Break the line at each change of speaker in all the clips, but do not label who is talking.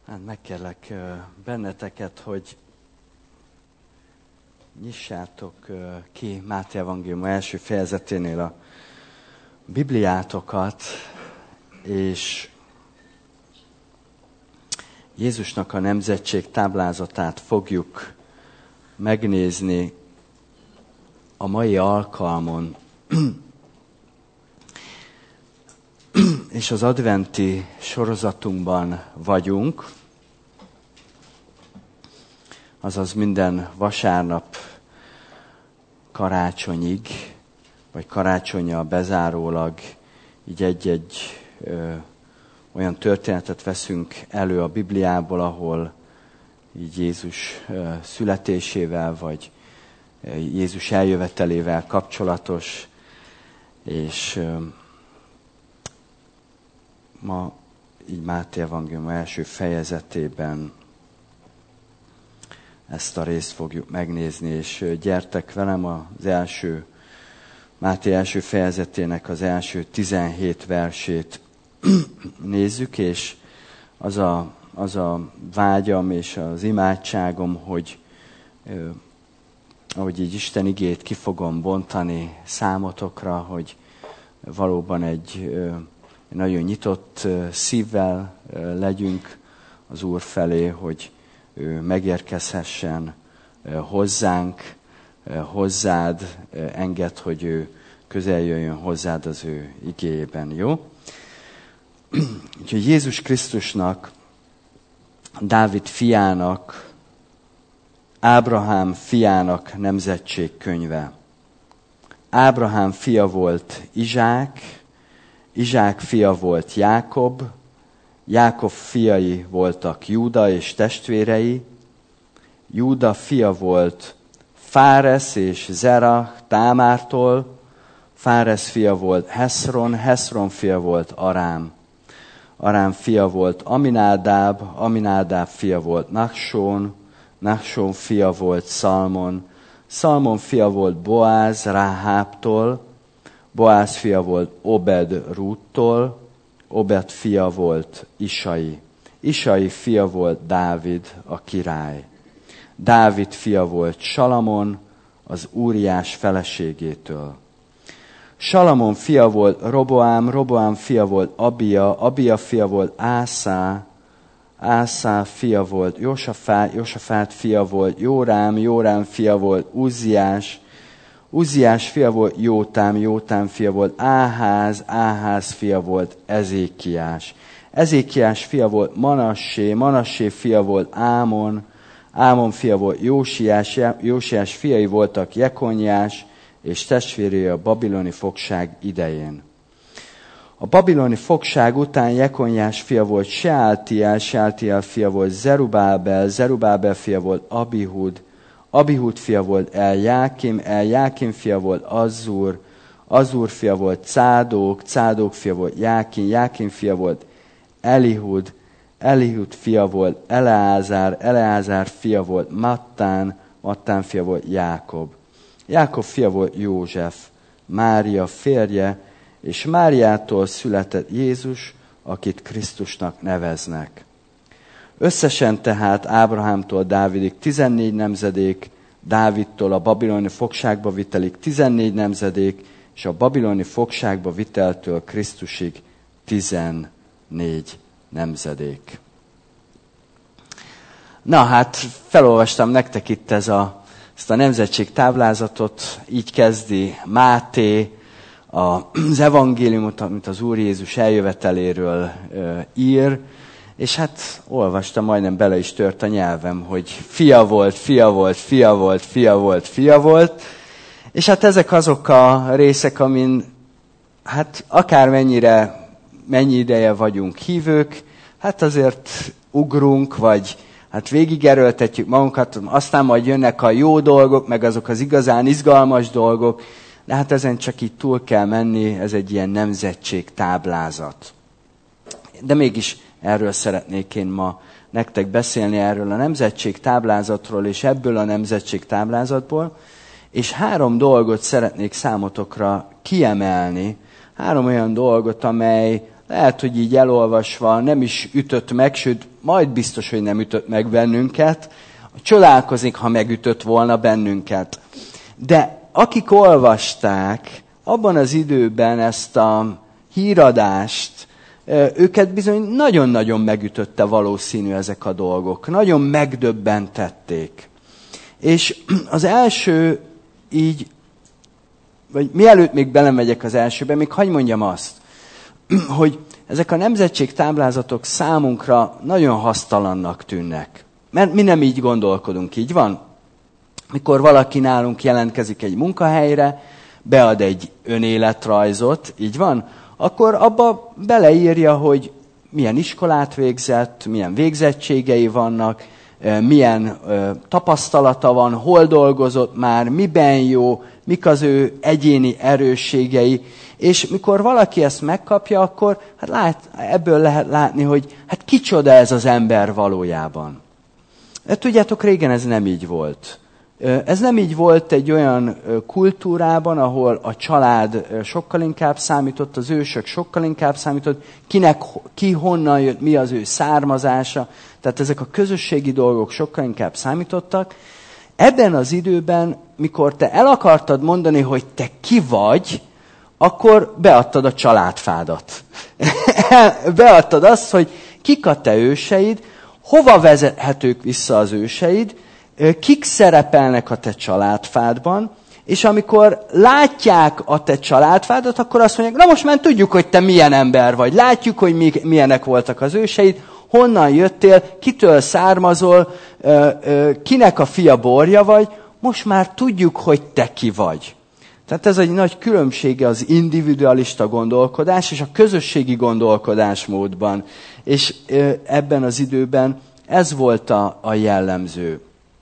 Hát megkérlek benneteket, hogy nyissátok ki Máté evangélium első fejezeténél a Bibliátokat, és Jézusnak a nemzetség táblázatát fogjuk megnézni a mai alkalmon. És az adventi sorozatunkban vagyunk, azaz minden vasárnap karácsonyig, vagy karácsonnyal bezárólag így egy-egy olyan történetet veszünk elő a Bibliából, ahol így Jézus születésével, vagy Jézus eljövetelével kapcsolatos, és ma így Máté evangélium első fejezetében ezt a részt fogjuk megnézni, és gyertek velem az első, Máté első fejezetének az első 17 versét nézzük, és az a vágyam és az imádságom, hogy ahogy így Isten igét ki fogom bontani számotokra, hogy valóban egy nagyon nyitott szívvel legyünk az Úr felé, hogy ő megérkezhessen hozzánk, hozzád, engedd, hogy ő közel jöjjön hozzád az ő igéjében, jó? Úgyhogy Jézus Krisztusnak, Dávid fiának, Ábrahám fiának nemzetségkönyve. Ábrahám fia volt Izsák, Izsák fia volt Jákob, Jákob fiai voltak Júda és testvérei, Júda fia volt Fáresz és Zerah Támártól, Fáresz fia volt Heszron, Heszron fia volt Arám, Arám fia volt Aminádáb, Aminádáb fia volt Naksón, Naksón fia volt Szalmon, Szalmon fia volt Boáz Ráhábtól, Boáz fia volt Obed Rúttól, Obed fia volt Isai. Isai fia volt Dávid, a király. Dávid fia volt Salamon, az Úriás feleségétől. Salamon fia volt Roboám, Roboám fia volt Abia, Abia fia volt Ászá, Ászá fia volt Josafát, Josafát fia volt Jórám, Jórám fia volt Uzziás, Uzziás fia volt Jótám, Jótám fia volt Áház, Áház fia volt Ezékiás. Ezékiás fia volt Manassé, Manassé fia volt Ámon, Ámon fia volt Jósiás, Jósiás fiai voltak Jekonyás, és testvérei a babiloni fogság idején. A babiloni fogság után Jekonyás fia volt Seáltiel, Seáltiel fia volt Zerubábel, Zerubábel fia volt Abihud, Abihud fia volt Eljákim, Eljákim fia volt Azzur, Azzur fia volt Cádók, Cádók fia volt Jákin, Jákin fia volt Elihud, Elihud fia volt Eleázár, Eleázár fia volt Mattán, Mattán fia volt Jákob. Jákob fia volt József, Mária férje, és Máriától született Jézus, akit Krisztusnak neveznek. Összesen tehát Ábrahámtól Dávidig 14 nemzedék, Dávidtól a babiloni fogságba vitelig 14 nemzedék, és a babiloni fogságba viteltől Krisztusig 14 nemzedék. Na hát, felolvastam nektek itt ezt a nemzetség táblázatot, így kezdi Máté az evangéliumot, amit az Úr Jézus eljöveteléről ír, és hát olvastam, majdnem bele is tört a nyelvem, hogy fia volt, fia volt, fia volt, fia volt, fia volt, és hát ezek azok a részek, amin hát mennyi ideje vagyunk hívők, hát azért ugrunk, vagy hát végigerőltetjük magunkat, aztán majd jönnek a jó dolgok, meg azok az igazán izgalmas dolgok, de hát ezen csak így túl kell menni, ez egy ilyen nemzetség táblázat. De mégis erről szeretnék én ma nektek beszélni, erről a nemzetség táblázatról, és ebből a nemzetség táblázatból, és 3 dolgot szeretnék számotokra kiemelni, 3 olyan dolgot, amely lehet, hogy így elolvasva nem is ütött meg, sőt, majd biztos, hogy nem ütött meg bennünket. Csodálkozik, ha megütött volna bennünket. De akik olvasták abban az időben ezt a híradást, őket bizony nagyon-nagyon megütötte valószínű ezek a dolgok. Nagyon megdöbbentették. És az első így, vagy mielőtt még belemegyek az elsőbe, még hadd mondjam azt, hogy ezek a nemzetségtáblázatok számunkra nagyon hasztalannak tűnnek. Mert mi nem így gondolkodunk, így van? Mikor valaki nálunk jelentkezik egy munkahelyre, bead egy önéletrajzot, így van? Akkor abba beleírja, hogy milyen iskolát végzett, milyen végzettségei vannak, milyen tapasztalata van, hol dolgozott már, miben jó, mik az ő egyéni erősségei. És mikor valaki ezt megkapja, akkor ebből lehet látni, hogy hát kicsoda ez az ember valójában. Tudjátok, régen ez nem így volt. Ez nem így volt egy olyan kultúrában, ahol a család sokkal inkább számított, az ősök sokkal inkább számított, ki honnan jött, mi az ő származása. Tehát ezek a közösségi dolgok sokkal inkább számítottak. Ebben az időben, mikor te el akartad mondani, hogy te ki vagy, akkor beadtad a családfádat. Beadtad azt, hogy kik a te őseid, hova vezethetők vissza az őseid, kik szerepelnek a te családfádban, és amikor látják a te családfádat, akkor azt mondják, na most már tudjuk, hogy te milyen ember vagy, látjuk, hogy milyenek voltak az őseid, honnan jöttél, kitől származol, kinek a fia borja vagy, most már tudjuk, hogy te ki vagy. Tehát ez egy nagy különbsége az individualista gondolkodás és a közösségi gondolkodásmódban. És ebben az időben ez volt a jellemző.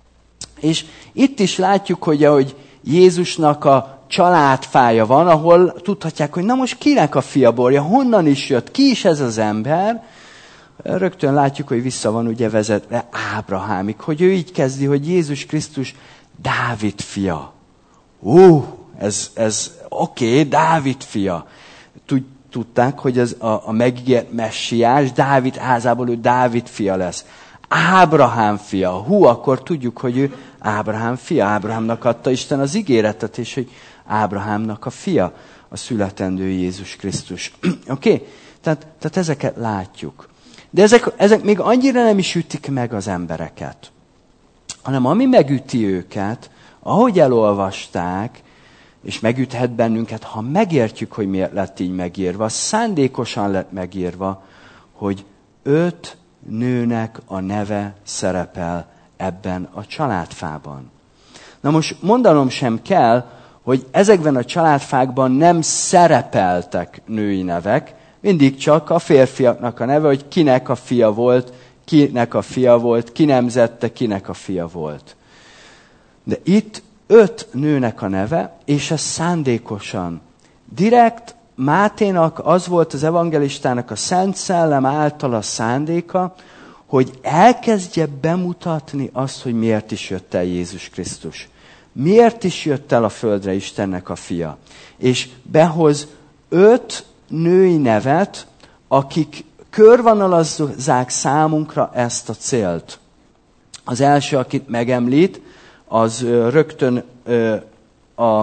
És itt is látjuk, hogy ahogy Jézusnak a családfája van, ahol tudhatják, hogy na most kinek a fia borja, honnan is jött, ki is ez az ember. Rögtön látjuk, hogy vissza van ugye vezetve Ábrahámig, hogy ő így kezdi, hogy Jézus Krisztus Dávid fia. Ez oké, Dávid fia. Tudták, hogy ez a megígért messiás, Dávid házából ő Dávid fia lesz. Ábrahám fia. Akkor tudjuk, hogy ő Ábrahám fia. Ábrahámnak adta Isten az ígéretet, és hogy Ábrahámnak a fia, a születendő Jézus Krisztus. Oké? Tehát ezeket látjuk. De ezek még annyira nem is ütik meg az embereket, hanem ami megüti őket, ahogy elolvasták, és megüthet bennünket, ha megértjük, hogy miért lett így megírva, szándékosan lett megírva, hogy 5 nőnek a neve szerepel ebben a családfában. Na most mondanom sem kell, hogy ezekben a családfákban nem szerepeltek női nevek, mindig csak a férfiaknak a neve, hogy kinek a fia volt, ki nemzette, kinek a fia volt. De itt 5 nőnek a neve, és ez szándékosan. Direkt Máténak az volt az evangelistának a Szent Szellem által a szándéka, hogy elkezdje bemutatni azt, hogy miért is jött el Jézus Krisztus. Miért is jött el a földre Istennek a fia. És behoz 5 női nevet, akik körvonalazzák számunkra ezt a célt. Az első, akit megemlít, az rögtön a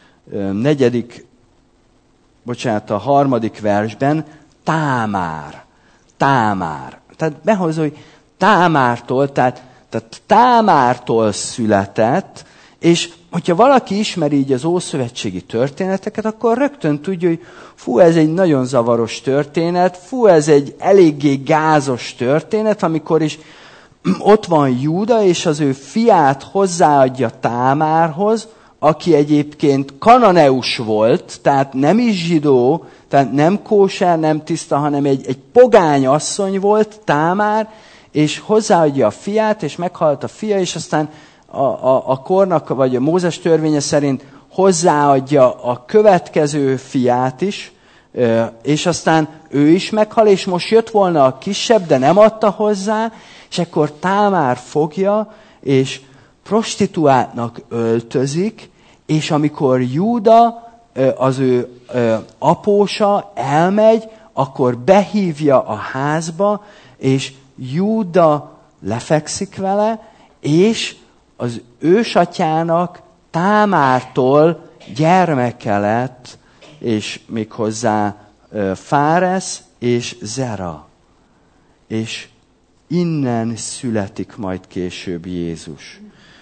3. versben Támár. Tehát behozza, hogy Támártól, tehát Támártól született, és hogyha valaki ismeri így az ószövetségi történeteket, akkor rögtön tudja, hogy ez egy nagyon zavaros történet, ez egy eléggé gázos történet, amikor is ott van Júda, és az ő fiát hozzáadja Támárhoz, aki egyébként kananeus volt, tehát nem is zsidó, tehát nem kóser, nem tiszta, hanem egy pogány asszony volt, Támár, és hozzáadja a fiát, és meghalt a fia, és aztán a kornak, vagy a Mózes törvénye szerint hozzáadja a következő fiát is, és aztán ő is meghal, és most jött volna a kisebb, de nem adta hozzá, és akkor Támár fogja, és prostituáltnak öltözik, és amikor Júda, az ő apósa elmegy, akkor behívja a házba, és Júda lefekszik vele, és az ősatyának, Támártól gyermeke lett, és méghozzá Fáresz és Zera. És innen születik majd később Jézus.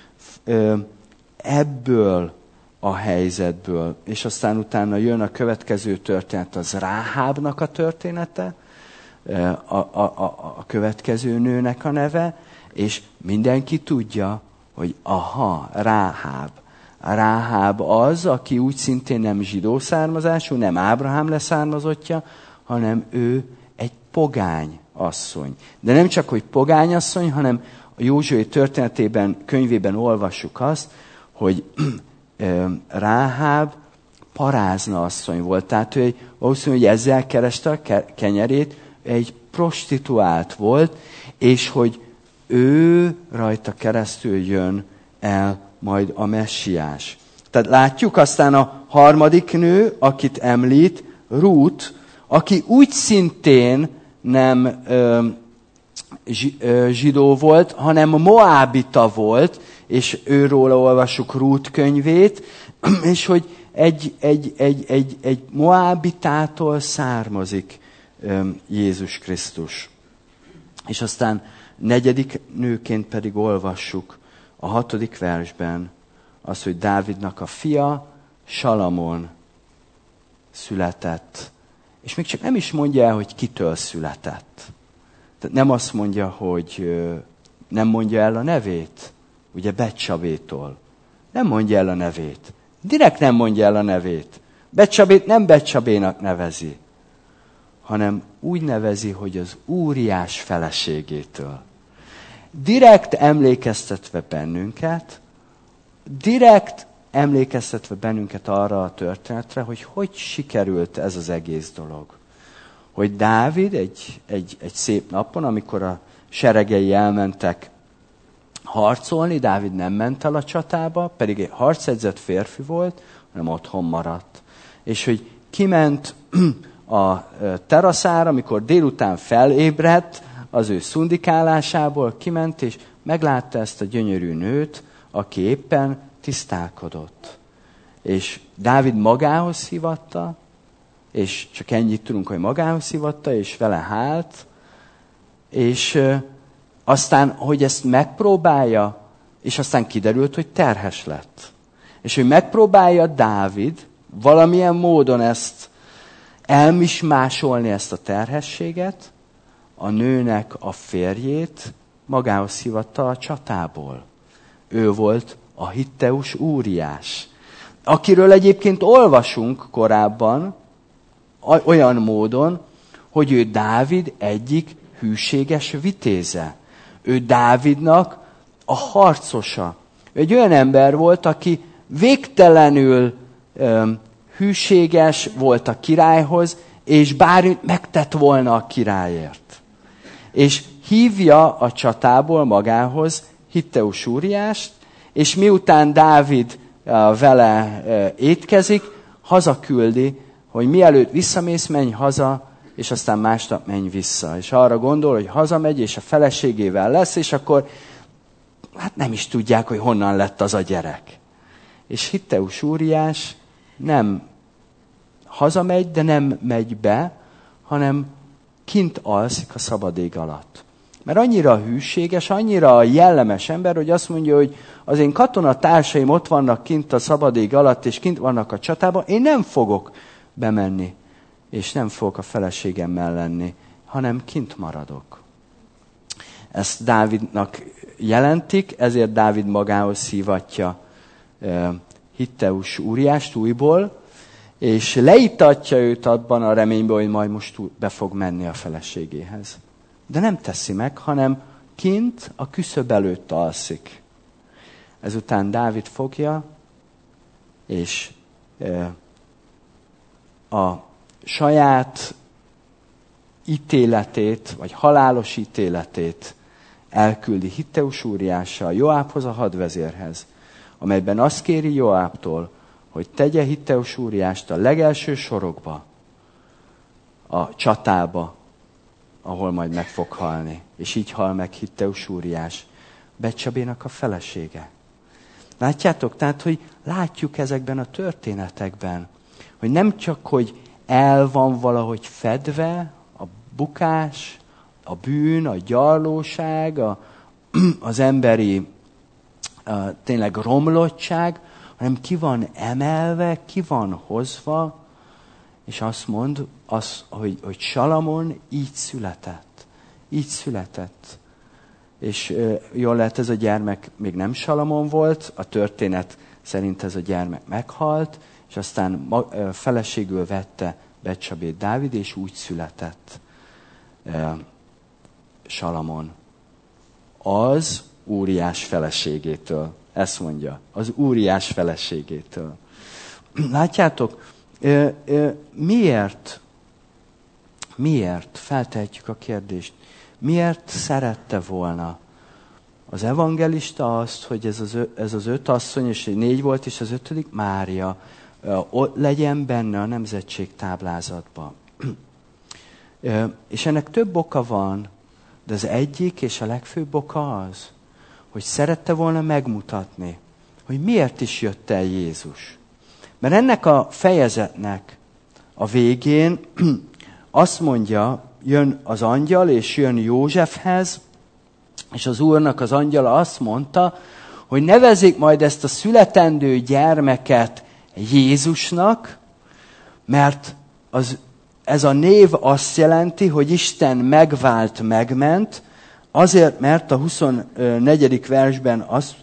Ebből a helyzetből. És aztán utána jön a következő történet, az Ráhábnak a története, a következő nőnek a neve, és mindenki tudja, hogy Ráháb. Ráháb az, aki úgy szintén nem zsidó származású, nem Ábrahám leszármazottja, hanem ő egy pogány asszony. De nem csak, hogy pogány asszony, hanem a Józsué történetében, könyvében olvassuk azt, hogy Ráháb parázna asszony volt. Tehát ő valószínűleg, hogy ezzel kereste a kenyerét, egy prostituált volt, és hogy ő rajta keresztül jön el majd a messiás. Tehát látjuk aztán a harmadik nő, akit említ, Rút, aki úgy szintén nem zsidó volt, hanem moábita volt, és őróla olvassuk Rút könyvét, és hogy egy moábitától származik Jézus Krisztus. És aztán negyedik nőként pedig olvassuk a 6. versben az, hogy Dávidnak a fia, Salamon született. És még csak nem is mondja el, hogy kitől született. Tehát nem azt mondja, hogy nem mondja el a nevét, ugye Betsabétól. Nem mondja el a nevét. Direkt nem mondja el a nevét. Betsabét nem Betsabénak nevezi, hanem úgy nevezi, hogy az Úriás feleségétől. Direkt emlékeztetve bennünket arra a történetre, hogy sikerült ez az egész dolog. Hogy Dávid egy szép napon, amikor a seregei elmentek harcolni, Dávid nem ment el a csatába, pedig egy harcedzett férfi volt, hanem otthon maradt. És hogy kiment a teraszára, amikor délután felébredt az ő szundikálásából, kiment, és meglátta ezt a gyönyörű nőt, aki éppen tisztálkodott. És Dávid magához hívatta, és csak ennyit tudunk, hogy magához hívatta, és vele hált, és aztán, hogy ezt megpróbálja, és aztán kiderült, hogy terhes lett. És hogy megpróbálja Dávid valamilyen módon ezt elmismásolni, ezt a terhességet, a nőnek a férjét magához hívatta a csatából. Ő volt a Hitteus Úriás, akiről egyébként olvasunk korábban, olyan módon, hogy ő Dávid egyik hűséges vitéze. Ő Dávidnak a harcosa. Ő egy olyan ember volt, aki végtelenül hűséges volt a királyhoz, és bármit megtett volna a királyért. És hívja a csatából magához Hitteus Úriást, és miután Dávid vele étkezik, hazaküldi, hogy mielőtt visszamész, menj haza, és aztán másnap menj vissza. És arra gondol, hogy hazamegy, és a feleségével lesz, és akkor hát nem is tudják, hogy honnan lett az a gyerek. És Hitteus Úriás nem hazamegy, de nem megy be, hanem kint alszik a szabad ég alatt. Mert annyira hűséges, annyira jellemes ember, hogy azt mondja, hogy az én katonatársaim ott vannak kint a szabad ég alatt, és kint vannak a csatában, én nem fogok bemenni, és nem fogok a feleségemmel lenni, hanem kint maradok. Ezt Dávidnak jelentik, ezért Dávid magához hívatja Hitteus Úriást újból, és leítatja őt abban a reményben, hogy majd most be fog menni a feleségéhez. De nem teszi meg, hanem kint a küszöb előtt alszik. Ezután Dávid fogja, és a saját ítéletét, vagy halálos ítéletét elküldi Hitteus Úriással Joábhoz, a hadvezérhez, amelyben azt kéri Joábtól, hogy tegye Hitteus Úriást a legelső sorokba, a csatába, ahol majd meg fog halni. És így hal meg Hitteus Úriás, Betcsabénak a felesége. Látjátok? Tehát, hogy látjuk ezekben a történetekben, hogy nem csak, hogy el van valahogy fedve a bukás, a bűn, a gyarlóság, az emberi tényleg romlottság, hanem ki van emelve, ki van hozva, és azt mond, hogy Salamon így született. Így született. És jól lehet, ez a gyermek még nem Salamon volt, a történet szerint ez a gyermek meghalt, és aztán feleségül vette Betcsabét Dávid, és úgy született Salamon. Az Úriás feleségétől. Ezt mondja. Az Úriás feleségétől. Látjátok, miért feltehetjük a kérdést, miért szerette volna az evangelista azt, hogy ez az 5 asszony, és 4 volt, és az 5. Mária legyen benne a nemzetség táblázatban. És ennek több oka van, de az egyik és a legfőbb oka az, hogy szerette volna megmutatni, hogy miért is jött el Jézus. Mert ennek a fejezetnek a végén azt mondja, jön az angyal, és jön Józsefhez, és az Úrnak az angyala azt mondta, hogy nevezzék majd ezt a születendő gyermeket Jézusnak, mert ez a név azt jelenti, hogy Isten megvált, megment, azért, mert a 24. versben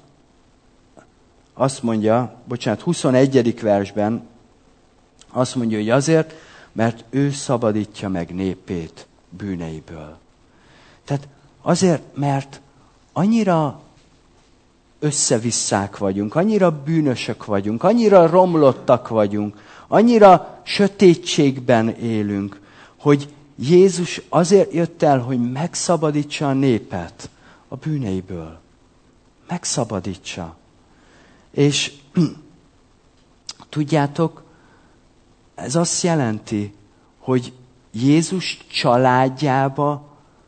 azt mondja, 21. versben azt mondja, hogy azért, mert ő szabadítja meg népét bűneiből. Tehát azért, mert annyira összevisszák vagyunk, annyira bűnösök vagyunk, annyira romlottak vagyunk, annyira sötétségben élünk, hogy Jézus azért jött el, hogy megszabadítsa a népet a bűneiből. Megszabadítsa. És tudjátok, ez azt jelenti, hogy Jézus családjába,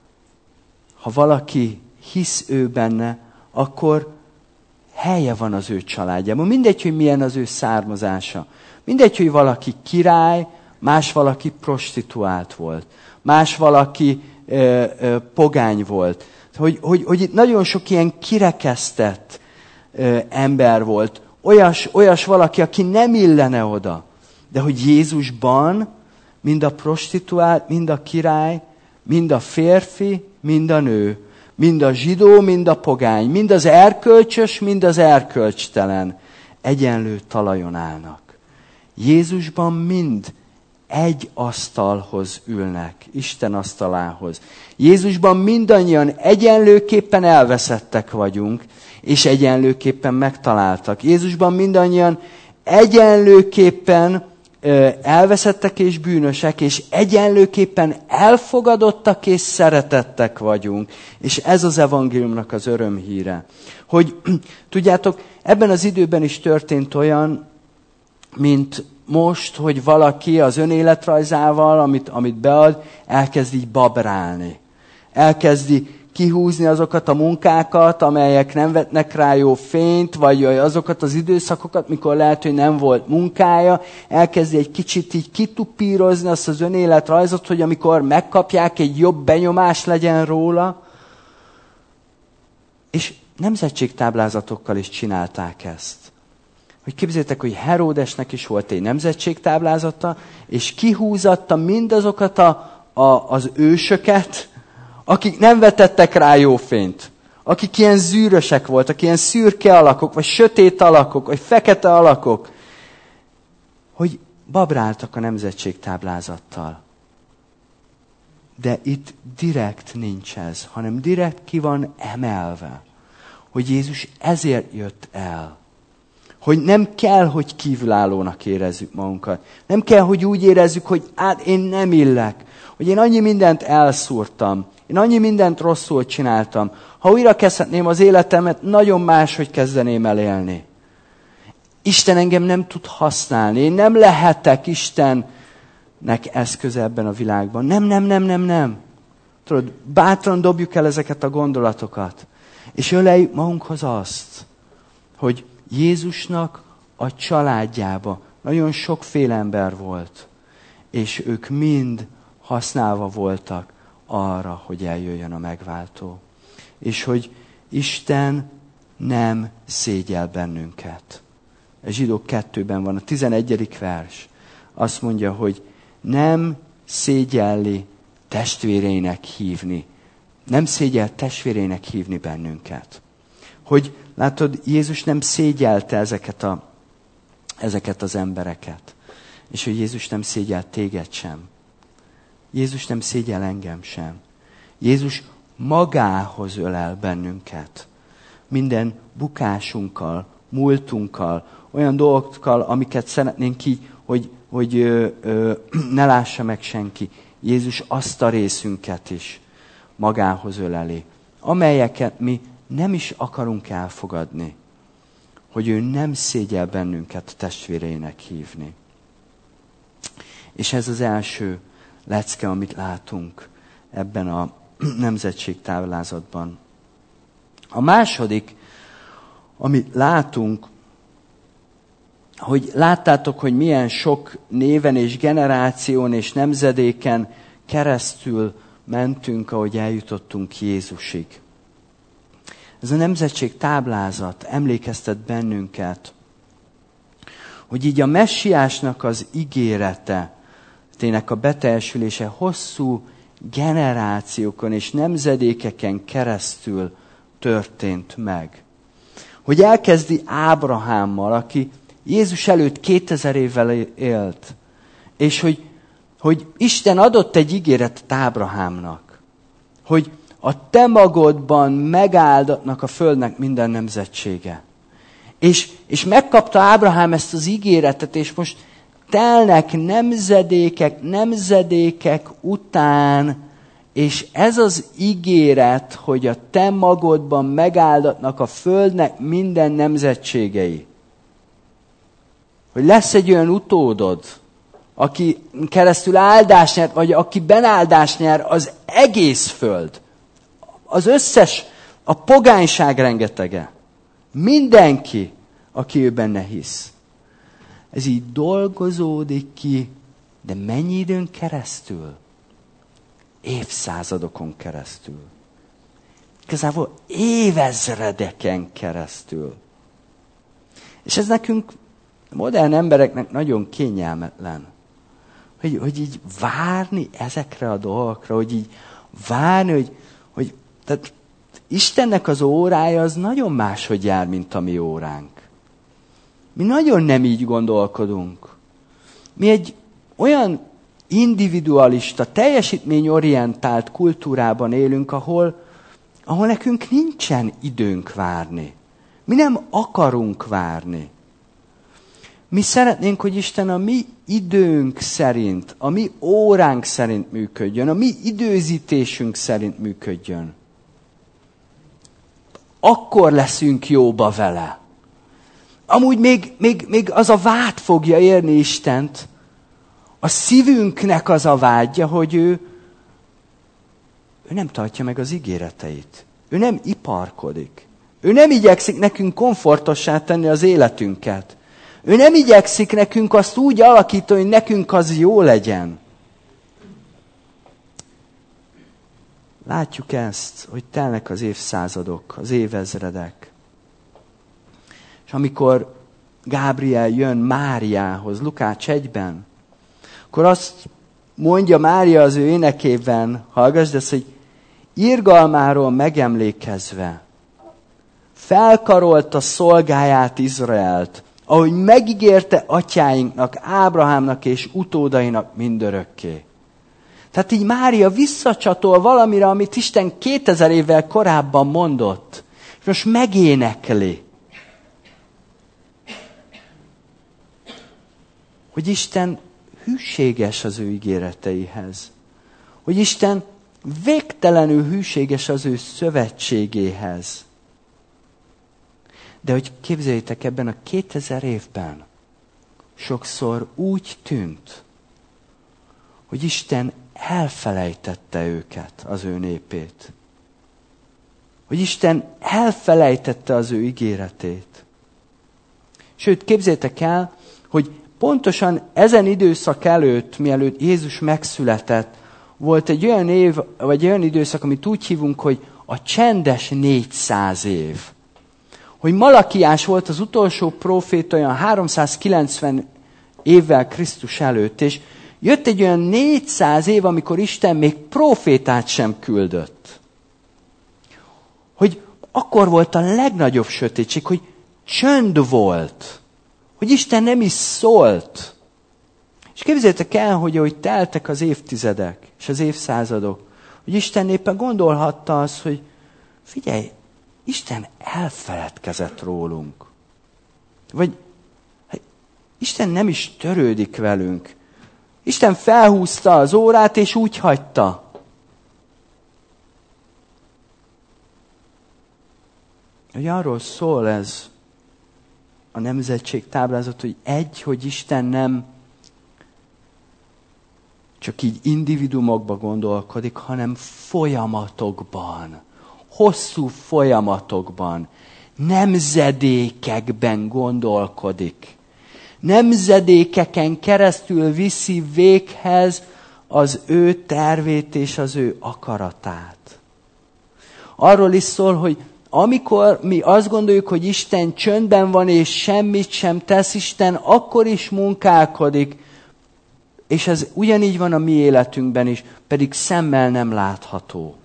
ha valaki hisz ő benne, akkor helye van az ő családjában. Mindegy, hogy milyen az ő származása. Mindegy, hogy valaki király, más valaki prostituált volt. Más valaki pogány volt. Hogy itt nagyon sok ilyen kirekesztett ember volt. Olyas valaki, aki nem illene oda. De hogy Jézusban mind a prostituált, mind a király, mind a férfi, mind a nő, mind a zsidó, mind a pogány, mind az erkölcsös, mind az erkölcstelen egyenlő talajon állnak. Jézusban mind egy asztalhoz ülnek, Isten asztalához. Jézusban mindannyian egyenlőképpen elveszettek vagyunk, és egyenlőképpen megtaláltak. Jézusban mindannyian egyenlőképpen elveszettek és bűnösek, és egyenlőképpen elfogadottak és szeretettek vagyunk. És ez az evangéliumnak az örömhíre. Hogy tudjátok, ebben az időben is történt olyan, mint most, hogy valaki az önéletrajzával, amit bead, elkezd így babrálni. Elkezdi kihúzni azokat a munkákat, amelyek nem vetnek rá jó fényt, vagy azokat az időszakokat, mikor lehet, hogy nem volt munkája, elkezdi egy kicsit így kitupírozni azt az önéletrajzot, hogy amikor megkapják, egy jobb benyomás legyen róla. És nemzetségtáblázatokkal is csinálták ezt. Hogy képzeljétek, hogy Heródesnek is volt egy nemzetségtáblázata, és kihúzatta mindazokat az ősöket, akik nem vetettek rá jó fényt. Akik ilyen zűrösek voltak, ilyen szürke alakok, vagy sötét alakok, vagy fekete alakok. Hogy babráltak a nemzetségtáblázattal. De itt direkt nincs ez, hanem direkt ki van emelve. Hogy Jézus ezért jött el. Hogy nem kell, hogy kívülállónak érezzük magunkat. Nem kell, hogy úgy érezzük, hogy én nem illek. Hogy én annyi mindent elszúrtam. Én annyi mindent rosszul csináltam. Ha újra kezdhetném az életemet, nagyon máshogy kezdeném el élni. Isten engem nem tud használni. Én nem lehetek Isten eszköze ebben a világban. Nem. Tudod, bátran dobjuk el ezeket a gondolatokat. És öleljük magunkhoz azt, hogy Jézusnak a családjába nagyon sokféle ember volt, és ők mind használva voltak arra, hogy eljöjjön a megváltó. És hogy Isten nem szégyel bennünket. A Zsidók 2-ben van, a 11. vers. Azt mondja, hogy nem szégyelli testvéreinek hívni. Nem szégyel testvéreinek hívni bennünket. Hogy látod, Jézus nem szégyelte ezeket az embereket. És hogy Jézus nem szégyel téged sem. Jézus nem szégyel engem sem. Jézus magához ölel bennünket. Minden bukásunkkal, múltunkkal, olyan dolgokkal, amiket szeretnénk így, hogy ne lássa meg senki. Jézus azt a részünket is magához öleli, amelyeket mi nem is akarunk elfogadni, hogy ő nem szégyel bennünket testvéreinek hívni. És ez az első lecke, amit látunk ebben a nemzetségtáblázatban. A második, amit látunk, hogy láttátok, hogy milyen sok néven és generáción és nemzedéken keresztül mentünk, ahogy eljutottunk Jézusig. Ez a nemzetségtáblázat emlékeztet bennünket, hogy így a messiásnak az ígérete, tényleg a beteljesülése hosszú generációkon és nemzedékeken keresztül történt meg. Hogy elkezdi Ábrahámmal, aki Jézus előtt 2000 évvel élt, és hogy Isten adott egy ígéretet Ábrahámnak, hogy a te magodban megáldatnak a földnek minden nemzetsége. És megkapta Ábrahám ezt az ígéretet, és most telnek nemzedékek után, és ez az ígéret, hogy a te magodban megáldatnak a földnek minden nemzetségei. Hogy lesz egy olyan utódod, aki keresztül áldást nyer, vagy akiben áldást nyer az egész föld. Az összes, a pogányság rengetege. Mindenki, aki ő benne hisz. Ez így dolgozódik ki, de mennyi időn keresztül? Évszázadokon keresztül. Igazából évezredeken keresztül. És ez nekünk, modern embereknek nagyon kényelmetlen. Hogy így várni ezekre a dolgokra, hogy így várni, hogy tehát Istennek az órája az nagyon máshogy jár, mint a mi óránk. Mi nagyon nem így gondolkodunk. Mi egy olyan individualista, teljesítményorientált kultúrában élünk, ahol nekünk nincsen időnk várni. Mi nem akarunk várni. Mi szeretnénk, hogy Isten a mi időnk szerint, a mi óránk szerint működjön, a mi időzítésünk szerint működjön. Akkor leszünk jóba vele. Amúgy még az a vád fogja érni Istent, a szívünknek az a vágya, hogy ő nem tartja meg az ígéreteit. Ő nem iparkodik. Ő nem igyekszik nekünk komfortossá tenni az életünket. Ő nem igyekszik nekünk azt úgy alakítani, hogy nekünk az jó legyen. Látjuk ezt, hogy telnek az évszázadok, az évezredek. És amikor Gábriel jön Máriához, Lukács 1-ben, akkor azt mondja Mária az ő énekében, hallgassd ezt, hogy irgalmáról megemlékezve felkarolta szolgáját Izraelt, ahogy megígérte atyáinknak, Ábrahámnak és utódainak mindörökké. Tehát így Mária visszacsatol valamire, amit Isten 2000 évvel korábban mondott. És most megénekli. Hogy Isten hűséges az ő ígéreteihez. Hogy Isten végtelenül hűséges az ő szövetségéhez. De hogy képzeljétek, ebben a 2000 évben sokszor úgy tűnt, hogy Isten elfelejtette őket, az ő népét. Hogy Isten elfelejtette az ő ígéretét. Sőt, képzeljétek el, hogy pontosan ezen időszak előtt, mielőtt Jézus megszületett, volt egy olyan év, vagy olyan időszak, amit úgy hívunk, hogy a csendes 400 év. Hogy Malakiás volt az utolsó próféta olyan 390 évvel Krisztus előtt, és jött egy olyan 400 év, amikor Isten még prófétát sem küldött. Hogy akkor volt a legnagyobb sötétség, hogy csönd volt. Hogy Isten nem is szólt. És képzeljétek el, hogy ahogy teltek az évtizedek és az évszázadok, hogy Isten éppen gondolhatta azt, hogy figyelj, Isten elfeledkezett rólunk. Vagy Isten nem is törődik velünk. Isten felhúzta az órát, és úgy hagyta. Hogy arról szól ez a nemzetség táblázat, hogy Isten nem csak így individuumokban gondolkodik, hanem folyamatokban, hosszú folyamatokban, nemzedékekben gondolkodik. Nemzedékeken keresztül viszi véghez az ő tervét és az ő akaratát. Arról is szól, hogy amikor mi azt gondoljuk, hogy Isten csöndben van és semmit sem tesz, Isten akkor is munkálkodik, és ez ugyanígy van a mi életünkben is, pedig szemmel nem látható.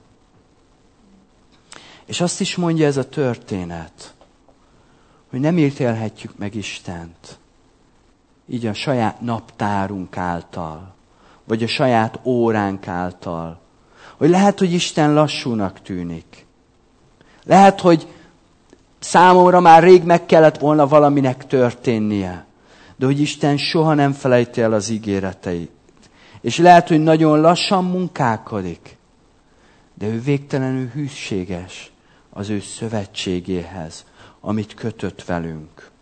És azt is mondja ez a történet, hogy nem ítélhetjük meg Istent, így a saját naptárunk által, vagy a saját óránk által. Hogy lehet, hogy Isten lassúnak tűnik. Lehet, hogy számomra már rég meg kellett volna valaminek történnie. De hogy Isten soha nem felejti el az ígéreteit. És lehet, hogy nagyon lassan munkálkodik. De ő végtelenül hűséges az ő szövetségéhez, amit kötött velünk.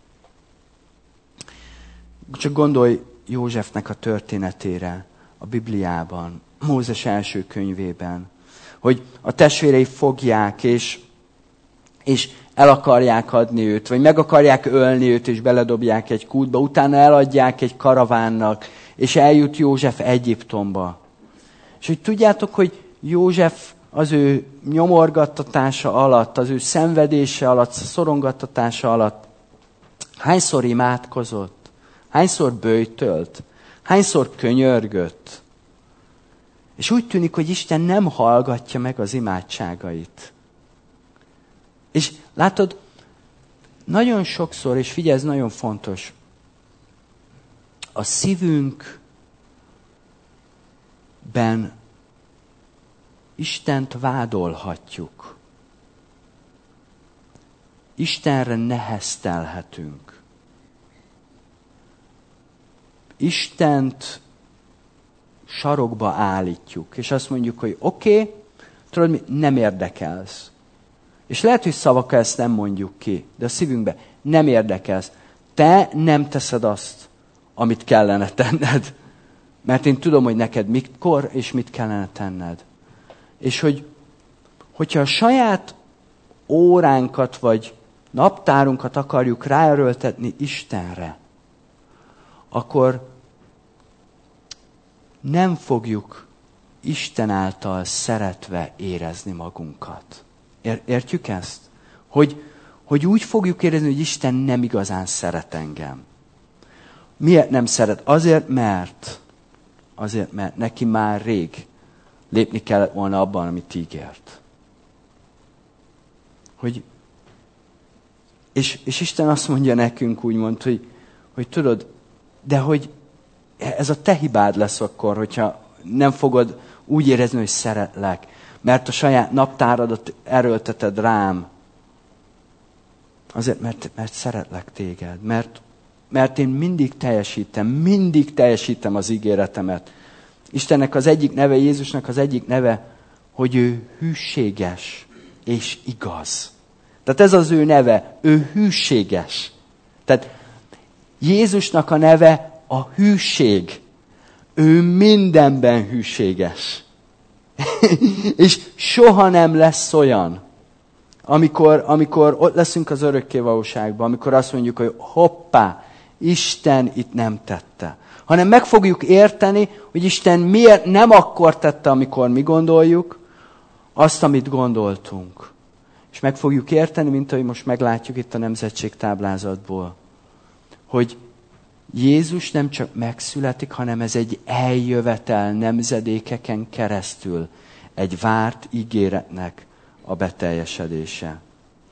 Csak gondolj Józsefnek a történetére a Bibliában, Mózes első könyvében, hogy a testvérei fogják, és el akarják adni őt, vagy meg akarják ölni őt, és beledobják egy kútba, utána eladják egy karavánnak, és eljut József Egyiptomba. És hogy tudjátok, hogy József az ő nyomorgattatása alatt, az ő szenvedése alatt, szorongattatása alatt hányszor imádkozott, hányszor böjtölt, hányszor könyörgött. És úgy tűnik, hogy Isten nem hallgatja meg az imádságait. És látod, nagyon sokszor, és figyelj, ez nagyon fontos, a szívünkben Istent vádolhatjuk. Istenre neheztelhetünk. Istent sarokba állítjuk, és azt mondjuk, hogy oké, tudod mi, nem érdekelsz. És lehet, hogy szavakkal ezt nem mondjuk ki, de a szívünkben nem érdekelsz. Te nem teszed azt, amit kellene tenned. Mert én tudom, hogy neked mikor és mit kellene tenned. És hogyha a saját óránkat vagy naptárunkat akarjuk ráerőltetni Istenre, akkor nem fogjuk Isten által szeretve érezni magunkat. Értjük ezt? Hogy úgy fogjuk érezni, hogy Isten nem igazán szeret engem. Miért nem szeret? Azért, mert neki már rég lépni kellett volna abban, amit ígért. És Isten azt mondja nekünk úgymond, hogy tudod, de hogy ez a te hibád lesz akkor, hogyha nem fogod úgy érezni, hogy szeretlek, mert a saját naptáradat erőlteted rám. Azért, mert szeretlek téged. Mert én mindig teljesítem az ígéretemet. Istennek az egyik neve, Jézusnak az egyik neve, hogy ő hűséges és igaz. Tehát ez az ő neve, ő hűséges. Tehát Jézusnak a neve a hűség. ő mindenben hűséges. És soha nem lesz olyan, amikor ott leszünk az örökkévalóságban, amikor azt mondjuk, hogy hoppá, Isten itt nem tette. Hanem meg fogjuk érteni, hogy Isten miért nem akkor tette, amikor mi gondoljuk, azt, amit gondoltunk. És meg fogjuk érteni, mint ahogy most meglátjuk itt a nemzetségtáblázatból, hogy Jézus nem csak megszületik, hanem ez egy eljövetel nemzedékeken keresztül, egy várt ígéretnek a beteljesedése.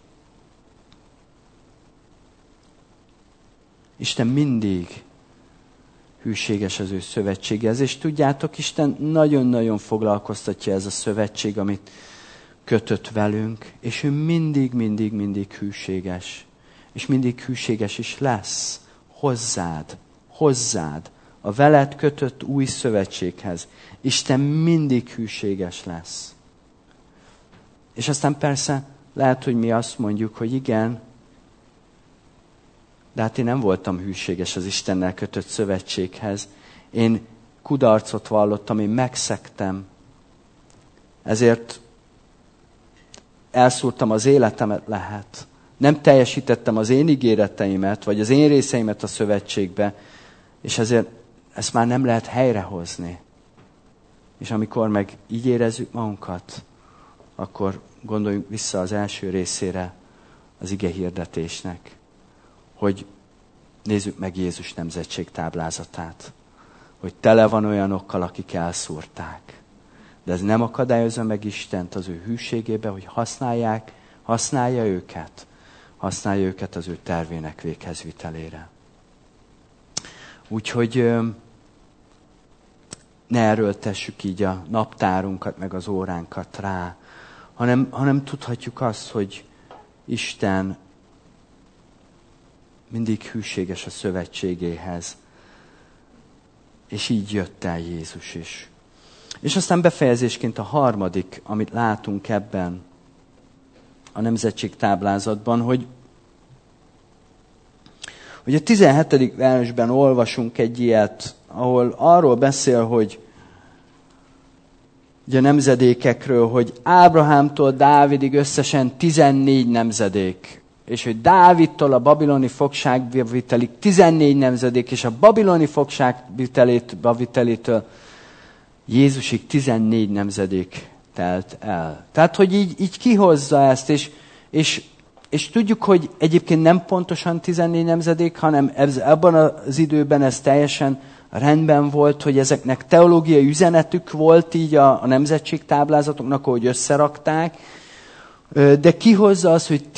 Isten mindig hűséges az ő szövetséghez, és tudjátok, Isten nagyon-nagyon foglalkoztatja ez a szövetség, amit kötött velünk, és ő mindig hűséges. És mindig hűséges is lesz hozzád, a veled kötött új szövetséghez. Isten mindig hűséges lesz. És aztán persze lehet, hogy mi azt mondjuk, hogy igen, de hát én nem voltam hűséges az Istennel kötött szövetséghez. Én kudarcot vallottam, én megszegtem. Ezért elszúrtam az életemet lehet. Nem teljesítettem az én ígéreteimet, vagy az én részeimet a szövetségbe, és ezért ezt már nem lehet helyrehozni. És amikor meg így érezzük magunkat, akkor gondoljunk vissza az első részére az ige hirdetésnek, hogy nézzük meg Jézus nemzetségtáblázatát, hogy tele van olyanokkal, akik elszúrták. De ez nem akadályozza meg Istent az ő hűségébe, hogy használja őket az ő tervének véghezvitelére. Úgyhogy ne erőltessük így a naptárunkat, meg az óránkat rá, hanem tudhatjuk azt, hogy Isten mindig hűséges a szövetségéhez. És így jött el Jézus is. És aztán befejezésként a harmadik, amit látunk ebben a nemzetségtáblázatban, hogy a 17. versben olvasunk egy ilyet, ahol arról beszél, hogy a nemzedékekről, hogy Ábrahámtól Dávidig összesen 14 nemzedék, és hogy Dávidtól a babiloni fogságvitelig 14 nemzedék, és a babiloni fogságvitelétől Jézusig 14 nemzedék telt el. Tehát, hogy így kihozza ezt, és tudjuk, hogy egyébként nem pontosan 14 nemzedék, hanem abban az időben ez teljesen rendben volt, hogy ezeknek teológiai üzenetük volt így a nemzetségtáblázatoknak, ahogy összerakták, de kihozza az, hogy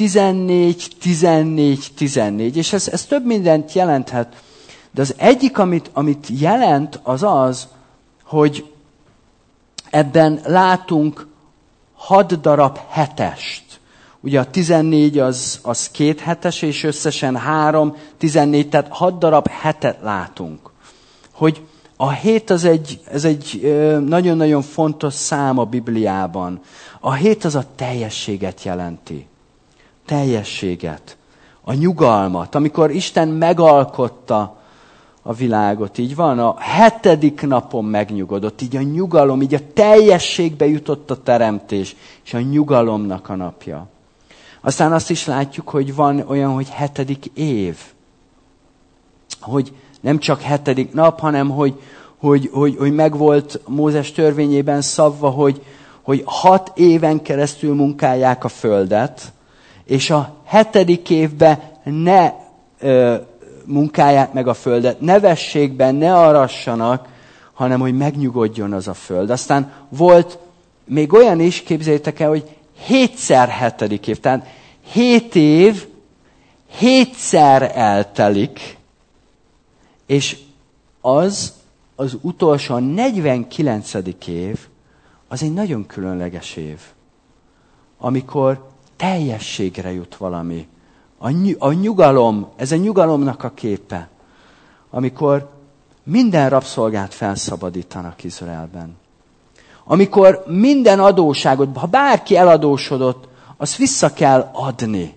14, és ez több mindent jelenthet. De az egyik, amit jelent, az, hogy ebben látunk 6 darab hetest. Ugye a 14 az 2 hetes, és összesen 3, 14, tehát 6 darab hetet látunk. Hogy a 7 ez egy nagyon-nagyon fontos szám a Bibliában. A 7 az a teljességet jelenti. Teljességet. A nyugalmat. Amikor Isten megalkotta a világot, így van, a 7. napon megnyugodott, így a nyugalom, így a teljességbe jutott a teremtés, és a nyugalomnak a napja. Aztán azt is látjuk, hogy van olyan, hogy 7. év. Hogy nem csak 7. nap, hanem hogy megvolt Mózes törvényében szabva, hogy 6 éven keresztül munkálják a földet, és a 7. évben ne munkálják meg a földet, ne vessék be, ne arassanak, hanem hogy megnyugodjon az a föld. Aztán volt még olyan is, képzeljétek el, hogy 7x7. év. Tehát 7 év 7-szer eltelik, és az utolsó 49. év, az egy nagyon különleges év, amikor teljességre jut valami. A nyugalom, ez a nyugalomnak a képe, amikor minden rabszolgát felszabadítanak Izraelben. Amikor minden adósságot, ha bárki eladósodott, azt vissza kell adni.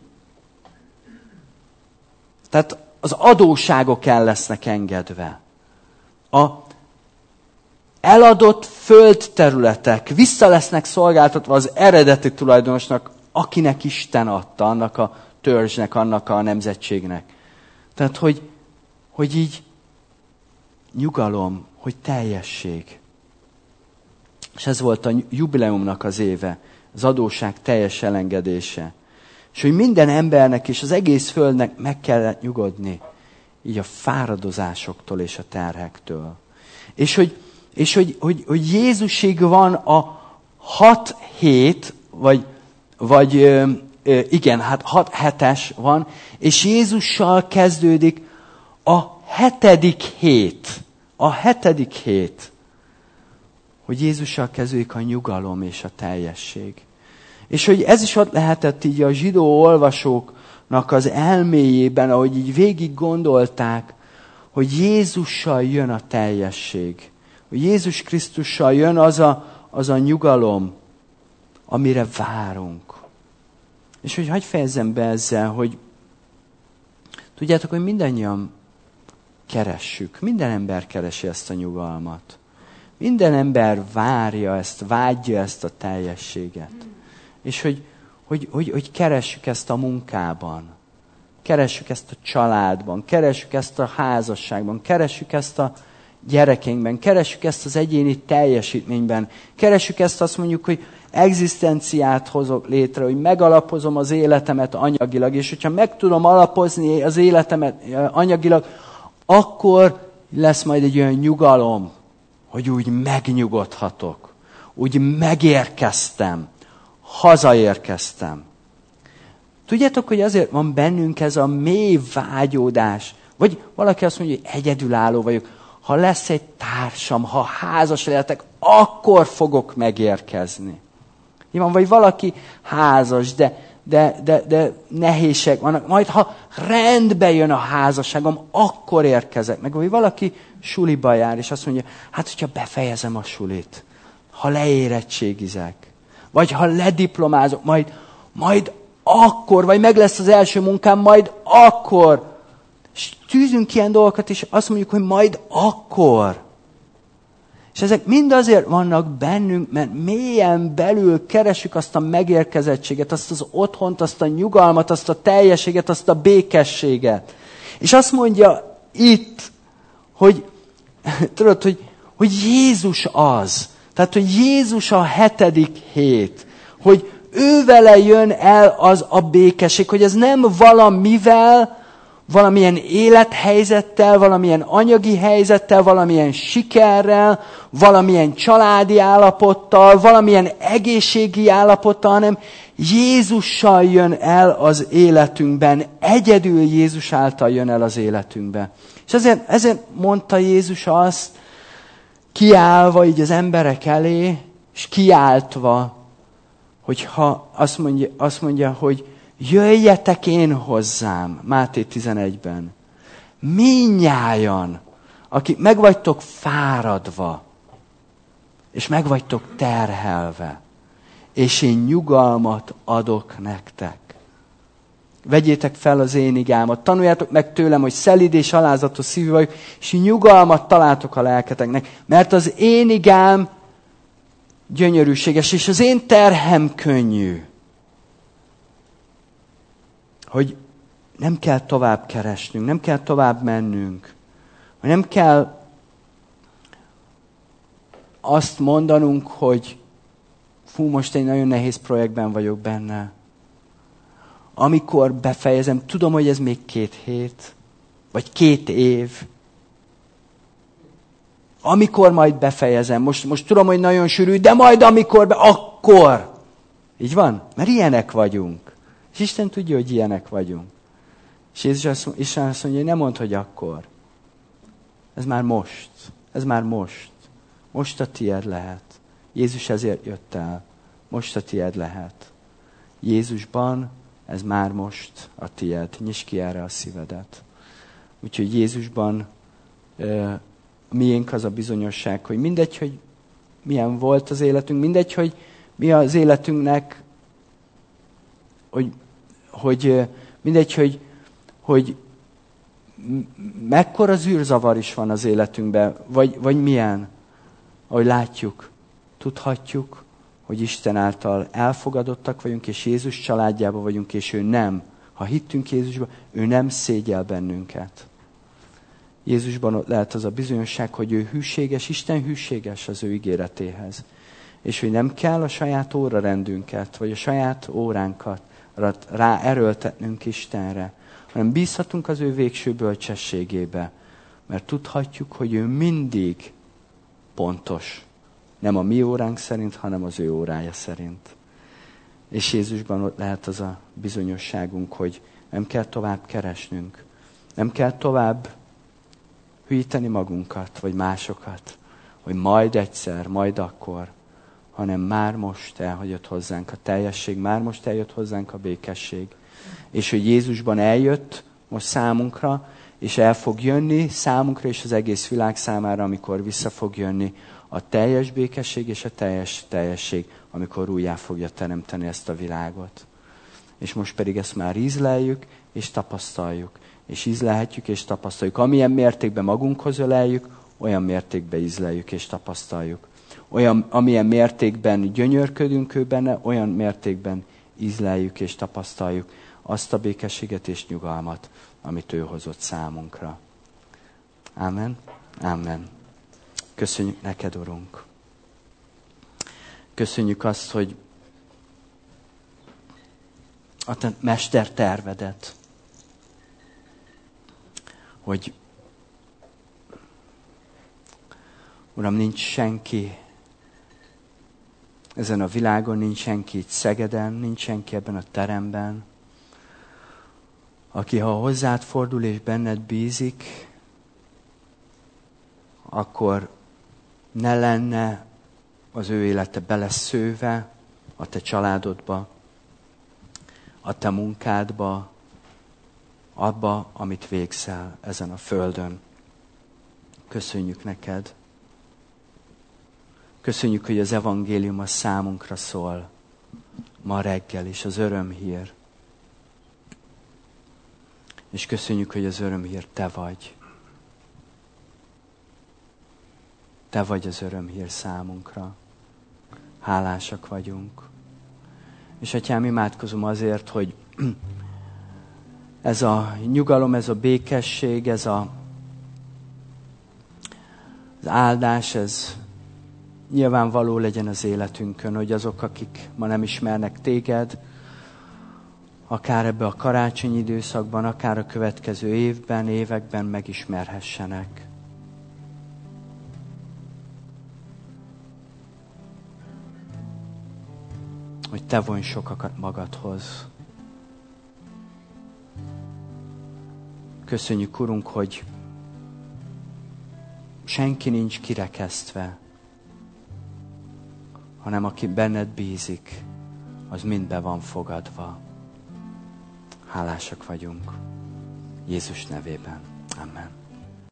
Tehát az adósságok el lesznek engedve. eladott földterületek vissza lesznek szolgáltatva az eredeti tulajdonosnak, akinek Isten adta, annak a törzsnek, annak a nemzetségnek. Tehát, hogy így nyugalom, hogy teljesség. És ez volt a jubileumnak az éve, az adósság teljes elengedése. És hogy minden embernek és az egész földnek meg kellett nyugodni, így a fáradozásoktól és a terhektől. És hogy Jézusig van a 6 hét, igen, hát 6 hetes van, és Jézussal kezdődik a 7. hét. A 7. hét. Hogy Jézussal kezdődik a nyugalom és a teljesség. És hogy ez is ott lehetett így a zsidó olvasóknak az elméjében, ahogy így végig gondolták, hogy Jézussal jön a teljesség. Hogy Jézus Krisztussal jön az a nyugalom, amire várunk. És hogy hadd fejezzem be ezzel, hogy tudjátok, hogy mindannyian keressük. Minden ember keresi ezt a nyugalmat. Minden ember várja ezt, vágyja ezt a teljességet. És hogy keressük ezt a munkában. Keressük ezt a családban. Keressük ezt a házasságban. Keressük ezt a gyerekeinkben. Keressük ezt az egyéni teljesítményben. Keressük ezt, azt mondjuk, hogy egzisztenciát hozok létre, hogy megalapozom az életemet anyagilag. És hogyha meg tudom alapozni az életemet anyagilag, akkor lesz majd egy olyan nyugalom, hogy úgy megnyugodhatok. Úgy megérkeztem. Hazaérkeztem. Tudjátok, hogy azért van bennünk ez a mély vágyódás. Vagy valaki azt mondja, hogy egyedülálló vagyok. Ha lesz egy társam, ha házas lehetek, akkor fogok megérkezni. Vagy valaki házas, de nehézség vannak. Majd ha rendbe jön a házasságom, akkor érkezek meg. Vagy valaki suliba jár, és azt mondja, hát hogyha befejezem a sulit, ha leérettségizek, vagy ha lediplomázok, majd akkor, vagy meg lesz az első munkám, majd akkor. És tűzünk ilyen dolgokat, és azt mondjuk, hogy majd akkor. És ezek mind azért vannak bennünk, mert mélyen belül keresünk azt a megérkezettséget, azt az otthont, azt a nyugalmat, azt a teljességet, azt a békességet. És azt mondja itt, hogy tudod, hogy Jézus az. Tehát, hogy Jézus a 7. hét. Hogy ő vele jön el az a békesség, hogy ez nem valamivel, valamilyen élethelyzettel, valamilyen anyagi helyzettel, valamilyen sikerrel, valamilyen családi állapottal, valamilyen egészségi állapottal, hanem Jézussal jön el az életünkben. Egyedül Jézus által jön el az életünkbe. És ezért mondta Jézus azt, kiállva így az emberek elé, és kiáltva, hogyha azt mondja, hogy jöjjetek én hozzám, Máté 11-ben. Mindnyájan, akik meg vagytok fáradva, és meg vagytok terhelve, és én nyugalmat adok nektek. Vegyétek fel az én igámat, tanuljátok meg tőlem, hogy szelíd és alázatos szívű vagyok, és nyugalmat találtok a lelketeknek, mert az én igám gyönyörűséges, és az én terhem könnyű. Hogy nem kell tovább keresnünk, nem kell tovább mennünk, hogy nem kell azt mondanunk, hogy most egy nagyon nehéz projektben vagyok benne. Amikor befejezem, tudom, hogy ez még 2 hét, vagy 2 év. Amikor majd befejezem, most tudom, hogy nagyon sűrű, de majd akkor. Így van? Mert ilyenek vagyunk. És Isten tudja, hogy ilyenek vagyunk. És Isten azt mondja, hogy nem mondd, hogy akkor. Ez már most. Ez már most. Most a tied lehet. Jézus ezért jött el. Most a tied lehet. Jézusban ez már most a tied. Nyisd ki erre a szívedet. Úgyhogy Jézusban miénk az a bizonyosság, hogy mindegy, hogy milyen volt az életünk, mindegy, hogy mi az életünknek, hogy mindegy, hogy mekkora zűrzavar is van az életünkben, vagy milyen. ahogy látjuk, tudhatjuk, hogy Isten által elfogadottak vagyunk, és Jézus családjában vagyunk, és ő nem. Ha hittünk Jézusba, ő nem szégyel bennünket. Jézusban ott lehet az a bizonyosság, hogy ő hűséges, Isten hűséges az ő ígéretéhez. És hogy nem kell a saját órarendünket, vagy a saját óránkat rá erőltetnünk Istenre, hanem bízhatunk az ő végső bölcsességébe, mert tudhatjuk, hogy ő mindig pontos. Nem a mi óránk szerint, hanem az ő órája szerint. És Jézusban ott lehet az a bizonyosságunk, hogy nem kell tovább keresnünk. Nem kell tovább hűíteni magunkat, vagy másokat, hogy majd egyszer, majd akkor, hanem már most elhagyott hozzánk a teljesség, már most eljött hozzánk a békesség. És hogy Jézusban eljött most számunkra, és el fog jönni számunkra és az egész világ számára, amikor vissza fog jönni a teljes békesség és a teljes teljesség, amikor újjá fogja teremteni ezt a világot. És most pedig ezt már ízleljük és tapasztaljuk. És ízlelhetjük és tapasztaljuk. Amilyen mértékben magunkhoz öleljük, olyan mértékben ízleljük és tapasztaljuk. Amilyen mértékben gyönyörködünk ő benne, olyan mértékben ízleljük és tapasztaljuk azt a békességet és nyugalmat, amit ő hozott számunkra. Ámen. Ámen. Köszönjük neked, Urunk. Köszönjük azt, hogy a te mestertervedet, hogy Uram, nincs senki ezen a világon, nincs senki itt Szegeden, nincs senki ebben a teremben, aki ha hozzád fordul és benned bízik, akkor ne lenne az ő élete beleszőve a te családodba, a te munkádba, abba, amit végzel ezen a földön. Köszönjük neked. Köszönjük, hogy az evangélium a számunkra szól ma reggel is, az örömhír. És köszönjük, hogy az örömhír te vagy. Te vagy az örömhír számunkra. Hálásak vagyunk. És Atyám, imádkozom azért, hogy ez a nyugalom, ez a békesség, ez az áldás, ez nyilvánvaló legyen az életünkön, hogy azok, akik ma nem ismernek téged, akár ebbe a karácsonyi időszakban, akár a következő évben, években megismerhessenek. Hogy te vonj sokakat magadhoz. Köszönjük, Urunk, hogy senki nincs kirekesztve, hanem aki benned bízik, az mind be van fogadva. Hálásak vagyunk. Jézus nevében. Amen.